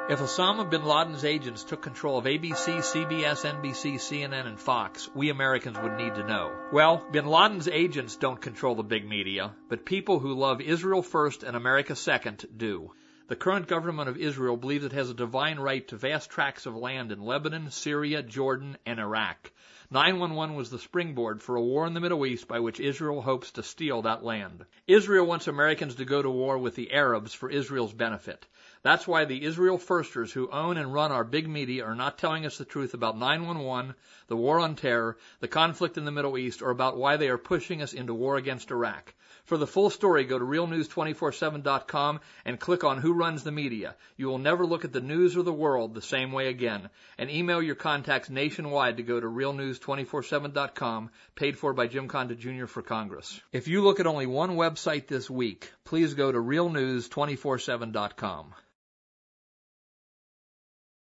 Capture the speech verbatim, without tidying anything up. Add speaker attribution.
Speaker 1: If Osama bin Laden's agents took control of A B C, C B S, N B C, C N N, and Fox, we Americans would need to know. Well, bin Laden's agents don't control the big media, but people who love Israel first and America second do. The current government of Israel believes it has a divine right to vast tracts of land in Lebanon, Syria, Jordan, and Iraq. nine one one was the springboard for a war in the Middle East by which Israel hopes to steal that land. Israel wants Americans to go to war with the Arabs for Israel's benefit. That's why the Israel firsters who own and run our big media are not telling us the truth about nine one one, the war on terror, the conflict in the Middle East, or about why they are pushing us into war against Iraq. For the full story, go to real news two forty-seven dot com and click on Who Runs the Media. You will never look at the news or the world the same way again. And email your contacts nationwide to go to real news two forty-seven dot com, paid for by Jim Conda Junior for Congress. If you look at only one website this week, please go to real news two forty-seven dot com.